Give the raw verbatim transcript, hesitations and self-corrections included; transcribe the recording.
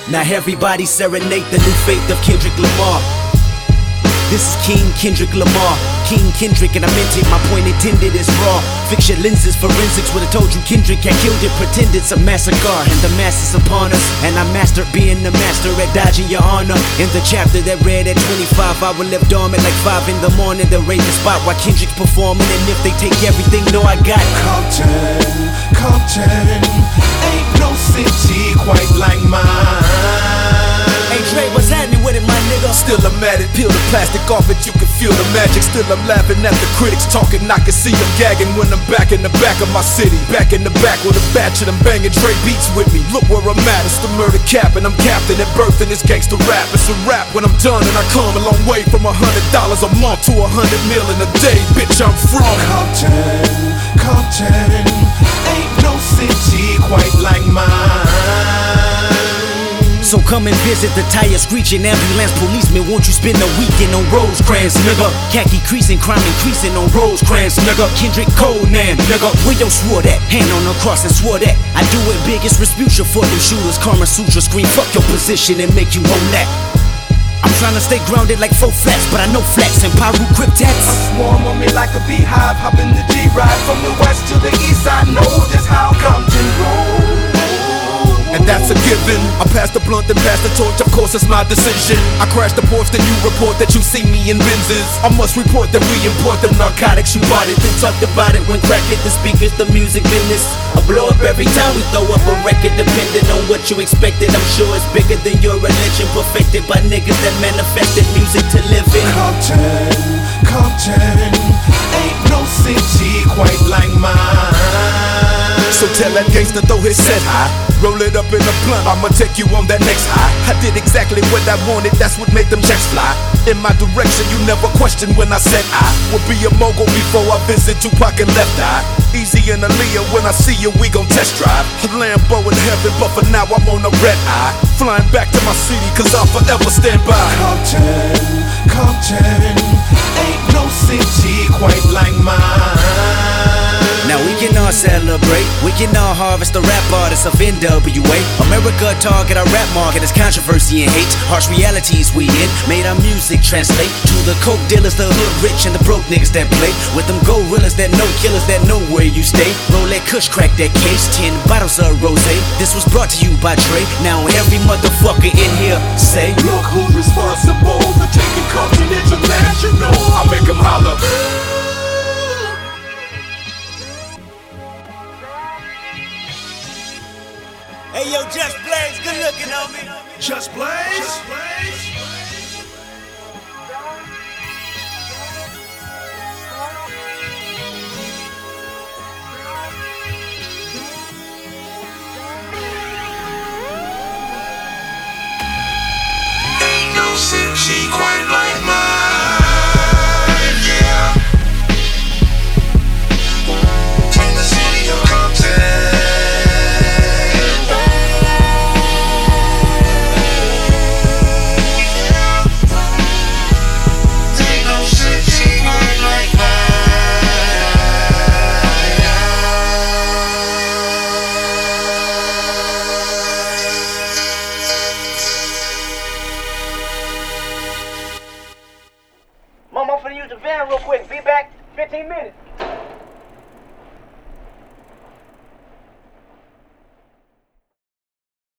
Now everybody serenade the new faith of Kendrick Lamar. This is King Kendrick Lamar, King Kendrick, and I meant it, my point intended is raw. Fix your lenses, forensics would've told you Kendrick had killed it, pretend it's a massacre. And the mass is upon us, and I mastered being the master at dodging your honor. In the chapter that read at twenty-five, I will live dormant like five in the morning. They'll raise the spot while Kendrick's performing, and if they take everything, no I got Compton, Compton, ain't no city quite like mine. Hey Dre, what's happening with it, my nigga? Still I'm at it, peel the plastic off it, you can feel the magic. Still I'm laughing at the critics talking, I can see them gagging when I'm back in the back of my city. Back in the back with a batch of them banging Dre beats with me. Look where I'm at, it's the murder cap, and I'm captain at birth in this gangster rap. It's a rap when I'm done, and I come a long way from a hundred dollars a month to a hundred mil in a day. Bitch, I'm from Compton, Compton, ain't no city quite like mine. So come and visit the tire screeching ambulance policeman. Won't you spend a weekend on Rosecrans, nigga? Khaki creasing, crime increasing on Rosecrans, nigga. Kendrick Conan, nigga. Where yo swore that? Hand on the cross and swore that I do it biggest Respucia for them shooters. Karma Sutra scream, fuck your position and make you own that. I'm trying to stay grounded like four flats, but I know flats and Pyru cryptats. I swarm on me like a beehive, hop in the G-Ride from the west to the east. I know just how Compton rolls, and that's a given. I pass the blunt and pass the torch, of course it's my decision. I crash the porch, then you report that you see me in Benzes. I must report that we import them narcotics. You bought it, then talked about it when crack hit the speakers, the music business. I blow up every time we throw up a record, depending on what you expected. I'm sure it's bigger than your religion, perfected by niggas that manifested music to live in. Compton, Compton, ain't no city quite like mine. So tell that gangster throw his set high, roll it up in a blunt, I'ma take you on that next high. I did exactly what I wanted, that's what made them checks fly. In my direction, you never questioned when I said I would be a mogul before I visit Tupac and Left Eye. Easy and Aaliyah, when I see you, we gon' test drive a Lambo in heaven, but for now I'm on a red eye. Flying back to my city, cause I'll forever stand by. Compton, Compton, ain't no city quite like mine. Now we can all celebrate, we can all harvest the rap artists of N W A. America target our rap market as controversy and hate. Harsh realities we in, made our music translate to the coke dealers, the hood rich, and the broke niggas that play with them gorillas that know killers that know where you stay. Roll that kush, crack that case, ten bottles of rosé. This was brought to you by Dre. Now every motherfucker in here say, look who's responsible for taking Compton international. I make them holler. Hey yo, Just Blaze, good looking on me. Just Blaze? Just Blaze? Ain't no city quite like mine, yeah. In the city of Compton. Mom, I'm finna use the van real quick. Be back fifteen minutes.